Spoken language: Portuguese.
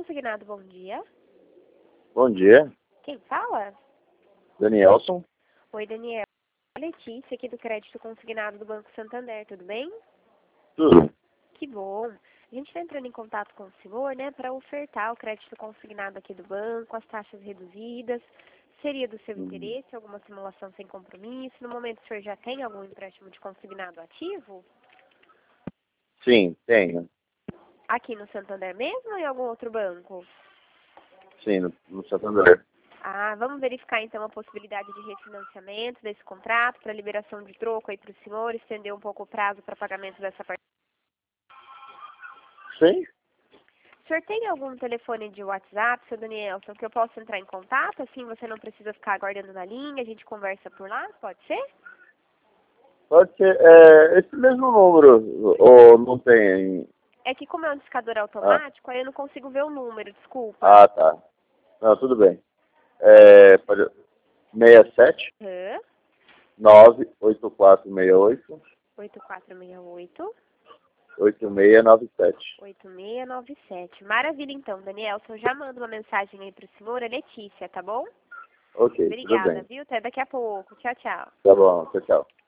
Consignado, bom dia. Bom dia, Quem fala? Danielson. Oi, Daniel. Letícia, aqui do Crédito Consignado do Banco Santander, tudo bem? Tudo. Que bom. A gente está entrando em contato com o senhor, né, para ofertar o crédito consignado aqui do banco, as taxas reduzidas. Seria do seu interesse alguma simulação sem compromisso? No momento, o senhor já tem algum empréstimo de consignado ativo? Sim, tenho. Aqui no Santander mesmo ou em algum outro banco? Sim, no Santander. Ah, vamos verificar então a possibilidade de refinanciamento desse contrato para liberação de troco aí para o senhor, estender um pouco o prazo para pagamento dessa parte. Sim? O senhor tem algum telefone de WhatsApp, seu Danielson, que eu possa entrar em contato? Assim você não precisa ficar aguardando na linha, a gente conversa por lá, pode ser? Pode ser esse mesmo número, ou não tem? É que como é um discador Ah, automático, aí eu não consigo ver o número, desculpa. ah, tá. Não, tudo bem. Pode, 67 Hã? 98468 8468 8697. 8697. Maravilha então, Danielson. Já mando uma mensagem aí pro senhor, a Letícia, tá bom? Ok, tudo Obrigada, bem. viu? Até daqui a pouco. Tchau, tchau. Tá bom, tchau, tchau.